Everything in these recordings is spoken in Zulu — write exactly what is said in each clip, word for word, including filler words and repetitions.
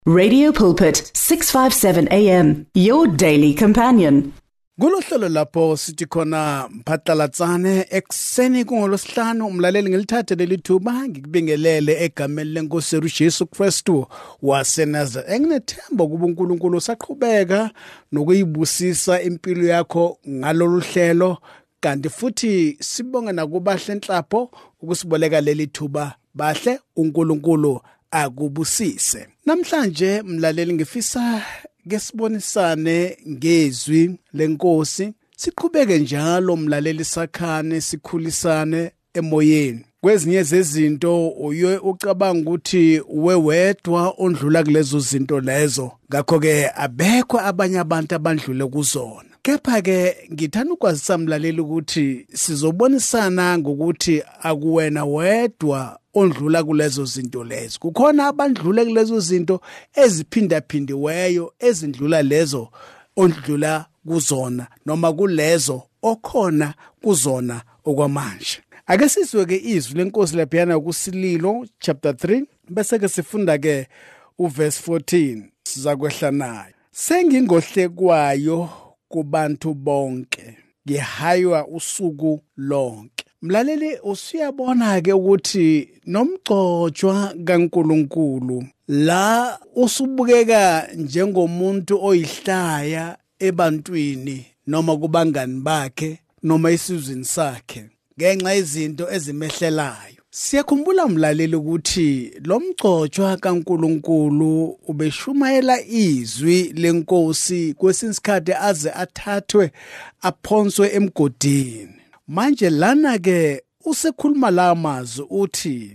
Radio Pulpit, six fifty-seven A M, your daily companion. Kulohlelo lapho sithi khona mphatlalatsane ekseni kungolosihlanu umlaleli ngilithathe lelithuba ngikubingelele egameni lenkosi uJesu Kristu waseNazareth. Enginethemba kuba uNkulunkulu usaqhubeka nokuyibusisa impilo yakho ngalolu hlelo, kanti futhi sibonga nakubahle enhlapho ukusiboleka lelithuba. Bahle uNkulunkulu akubusise. Namhlanje mlaleli ngifisa ngesibonisane ngezwi lenkosi, siqhubeke njalo mlaleli sakhane sikhulisane emoyeni. Kwezinye zezinto uye ucabanga ukuthi wewedwa ondlula kulezo zinto lezo, ngakho ke abekho abanye abantu abandlule kuzona. Kepha ke ngithanda ukwazisa mlaleli ukuthi sizobonisana ngokuthi akuwena wedwa ondlula kulezo zinto lezo. Kukhona abandlule kulezo zinto eziphindaphindiweyo ezindlula lezo ondlula kuzona, noma kulezo okhona kuzona okwamanje. Ake sizweke izwi lenkosi laphana kuSililo chapter three bese ke sifunda ke uverse fourteen sizakwehla nayo. Sengingohlekwayo kubantu bonke, ngihaywa usuku lonke. Mlaleli usiyabona ke ukuthi nomgcojwa kaNkulunkulu la usubukeka njengomuntu oyihlaya ebantwini noma kubangani bakhe noma isizweni sakhe ngenxa izinto ezimehlelayo. Siyakhumbula mlaleli ukuthi lo mgcojwa kaNkulunkulu ubeshumayela izwi lenkosi kwesinsikhathi aze athathwe aphonswe emgodini. Manje lana ke usekhuluma la mazwi uthi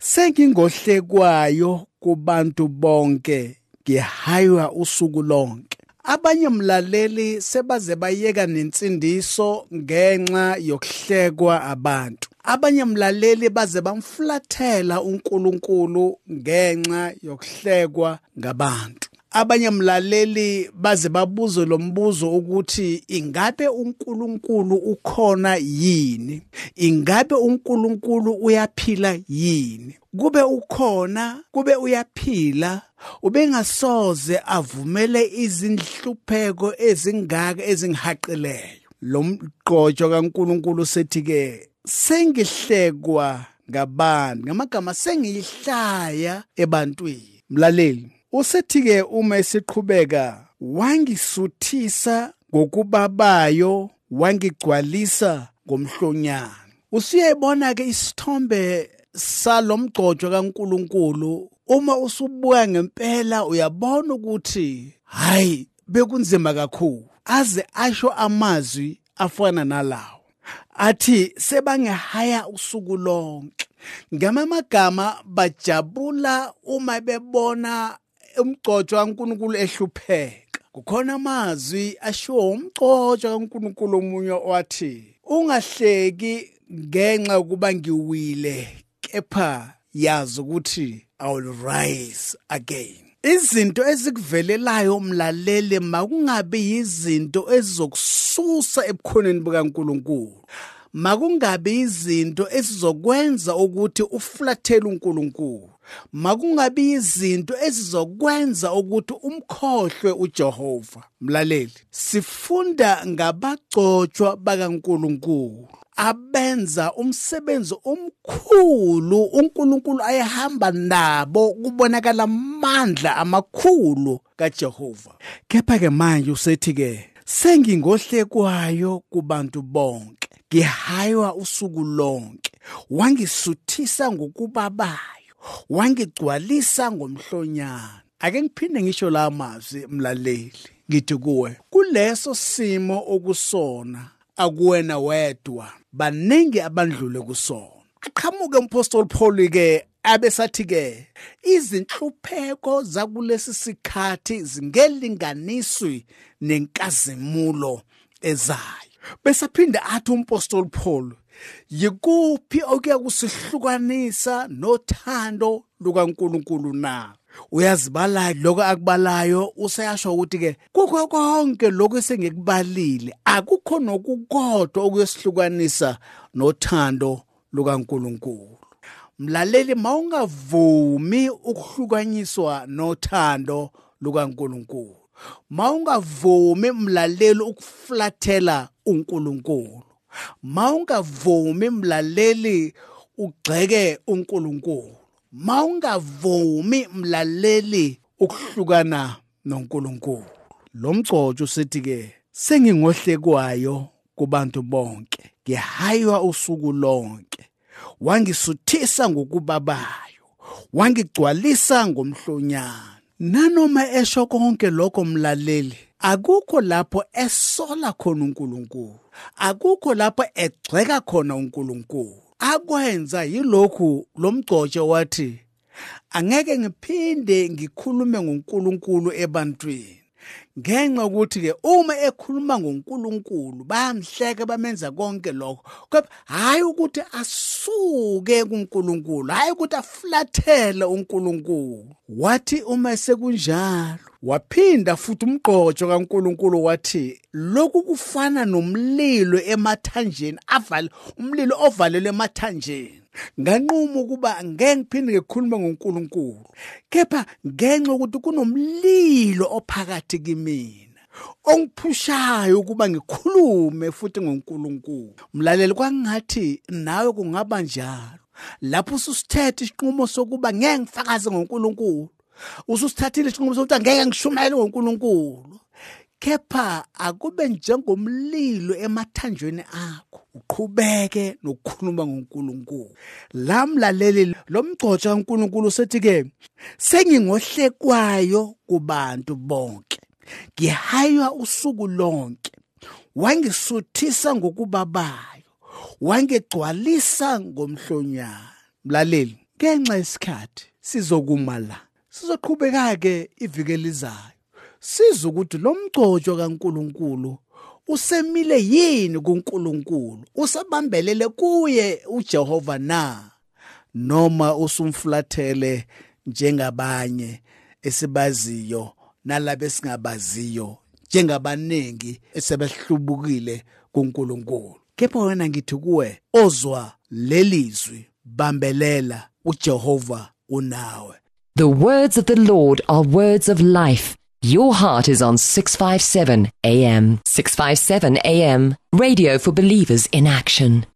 sengingohlekwayo kubantu bonke, ngihaywa usuku lonke. Abanye mlaleli sebaze bayeka nensindiso ngenxa yokuhlekwa abantu. Abanye mlaleli baze bamflathela uNkulunkulu ngenxa yokuhlekwa ngabantu. Abanye mlaleli baze babuze lo mbuzo ukuthi ingabe uNkulunkulu ukhona yini? Ingabe uNkulunkulu uyaphila yini? Kube ukhona, kube uyaphila, ubengasoze avumele izinhlupheko ezingaka ezingihaqileyo. Lo mgcojwa kaNkulunkulu sethi ke sengihlekwa ngabantu, ngamagama sengiyihlaya ebantwini. Mlaleli usethi-ke uma esiqhubeka, wangisuthisa ngokubabayo, wangigcwalisa ngomhlonyana. Usuyayibona-ke isithombe salomgcojwa kaNkulunkulu. Uma usubuka ngempela uyabona ukuthi hayi bekunzima kakhulu, aze asho amazwi afana nalawo athi sebangehaya usuku lonke. Ngamagama bajabula uma bebona umgcojwa kaNkulunkulu ehlupheka. Kukhona amazwi ashiwo umgcojwa kaNkulunkulu omunye wathi ungahleki ngenxa ukuba ngiwile, kepha yazi ukuthi I will rise again. Izinto ezikuvelelayo umlaleli makungabe yizinto ezizokususa ebukhoneni bukaNkulunkulu. Makungabe izinto ezizokwenza ukuthi uflathele uNkulunkulu. Makungabe izinto ezizokwenza ukuthi umkhohlwe uJehova. Mlaleli, sifunda ngabagcotshwa bakaNkulunkulu abenza umsebenzi omkhulu uNkulunkulu ayehamba nabo, kubonakala amandla amakhulu kaJehova. Kepha ke manje usethi ke sengingohlekwayo kubantu bonke, ngihaywa usuku lonke, wangisuthisa ngokubabayo, wangigcwalisa ngomhlonyana. Ake ngiphinde ngisho la mazwi mlaleli, ngithi kuwe kuleso simo okusona akuwena wedwa, baningi abandlule kusona. Aqhamuke umpostoli Paul ke abesathi ke izinhlupheko zakulesi sikhathi zingelinganiswi nenkazimulo ezayo. Besaphinda athi umpostoli Paul, yikuphi okuya kusihlukanisa nothando lukaNkulunkulu na? Uyazibala lokho akubalayo, useyasho ukuthi ke kukho konke lokho esengikubalile akukho nokukodwa okuyesihlukanisa nothando lukaNkulunkulu. mlaleli mawungavumi ukuhlukanyiswa nothando lukaNkulunkulu, mawungavumi mlaleli ukuflathela uNkulunkulu, mawungavumi mlaleli ugxeke uNkulunkulu, mawungavumi mlaleli ukuhlukana noNkulunkulu. Lo mgcotsho sithi ke sengingohlekwayo kubantu bonke, ngihaywa usuku lonke, wangisuthisa ngokubabayo, wangigcwalisa ngomhlonyana. Nanoma esho konke lokho mlaleli, akukho lapho esola khona uNkulunkulu, akukho lapho egxeka khona uNkulunkulu. Akwenza yilokhu lo mgcotsho wathi, angeke ngiphinde ngikhulume ngoNkulunkulu ebantwini. Ngenxa ukuthi ke uma ekhuluma ngoNkulunkulu bayamhleka bamenza konke lokho, kodwa hayi ukuthi asuke kuNkulunkulu, hayi ukuthi aflathele uNkulunkulu. Wathi uma sekunjalo waphinda futhi umgcotsho kaNkulunkulu wathi, lokhu kufana nomlilo emathanjeni, avale umlilo ovalelwe emathanjeni. Nganquma ukuba ngeke ngiphinde ngikhuluma ngoNkulunkulu, kepha ngenxa ukuthi kunomlilo ophakathi kimi ongiphushayo ukuba ngikhulume futhi ngoNkulunkulu. Mlaleli, kwangathi nawe kungaba njalo. Lapho ususithethe isinqumo sokuba ngeke ngifakaze ngoNkulunkulu, ususithathile isinqumo sokuthi ngeke ngishumayele ngoNkulunkulu, kepha akube njengomlilo emathanjweni akho, uqhubeke nokukhuluma ngoNkulunkulu. La mlaleli, lo mgcotsho kaNkulunkulu sethi ke sengingohlekwayo kubantu bonke, ngihaywa usuku lonke, wangisuthisa ngokubabayo, wangigcwalisa ngomhlonyana. Mlaleli, ngenxa yesikhathi sizokuma la, sizoqhubeka ke iviki elizayo sizwe ukuthi lo mgcotsho kaNkulunkulu usemile yini kuNkulunkulu, usabambelele kuye uJehova na, noma usumflathele njengabanye esibaziyo nalabo esingabaziyo, njengabaningi esebehlubukile kuNkulunkulu. Kepha wena ngithi kuwe ozwa lelizwi, bambelela, uJehova unawe. The words of the Lord are words of life. Your heart is on six fifty-seven A M. six fifty-seven A M, radio for believers in action.